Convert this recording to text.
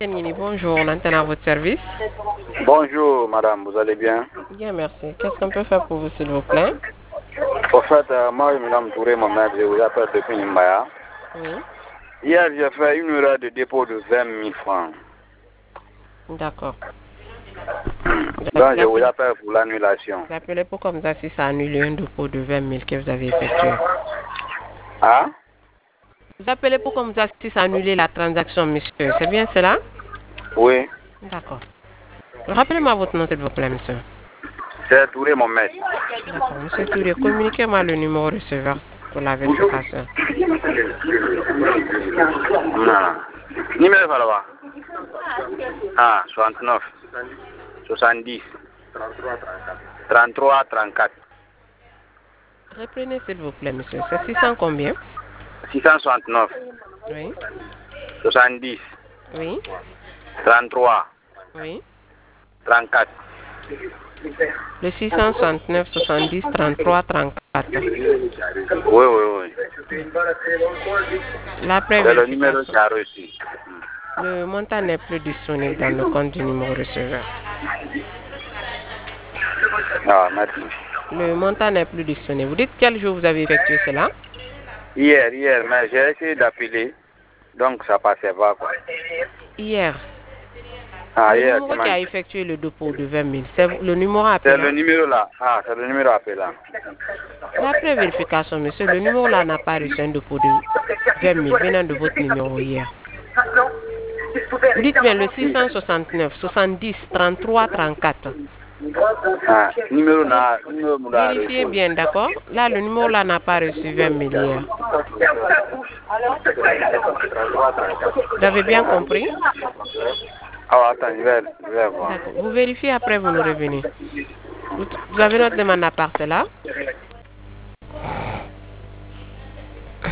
Nini, bonjour, on entend à votre service. Bonjour madame, vous allez bien? Bien, merci. Qu'est-ce qu'on peut faire pour vous, s'il vous plaît? En fait, moi je me nomme Touré Mohamed, je vous appelle depuis Nimbaya. Oui. Hier, j'ai fait une erreur de dépôt de 20 000 francs. D'accord. Donc je vous appelle pour l'annulation. Vous appelez pour comme ça si ça annule un dépôt de 20 000 que vous avez effectué. Hein? Vous appelez pour comme ça si ça annule la transaction, monsieur. C'est bien cela? Oui. D'accord. Rappelez-moi votre nom, s'il vous plaît, monsieur. C'est Touré Mohamed. D'accord. Monsieur Touré, communiquez-moi le numéro receveur pour la vérification. Non. Numéro là-bas. Ah, 69, 70, 33, 34. Reprenez, s'il vous plaît, monsieur. C'est 600 combien? 669, Oui. 70, Oui. 33, Oui. 34. Le 669 70 33 34. Oui, oui, oui. La C'est le numéro qui a reçu. Le montant n'est plus disponible dans le compte du numéro receveur. Ah, merci. Le montant n'est plus disponible. Vous dites quel jour vous avez effectué cela? Hier, mais j'ai essayé d'appeler, donc ça passait pas, quoi. Hier. Ah, Le hier, numéro qui a effectué le dépôt de 20 000, c'est le numéro appelé. C'est le numéro là. Ah, c'est le numéro appelé. Après vérification, monsieur, le numéro là n'a pas reçu un dépôt de 20 000 venant de votre numéro hier. Vous dites bien le 669 70 33 34. Ah, numéro là. Vérifiez bien, d'accord? Là, le numéro là n'a pas reçu 20 000 hier. Vous avez bien compris? Ah, attends, je vais voir. D'accord. Vous vérifiez après, vous nous revenez. Vous avez notre demande à part cela?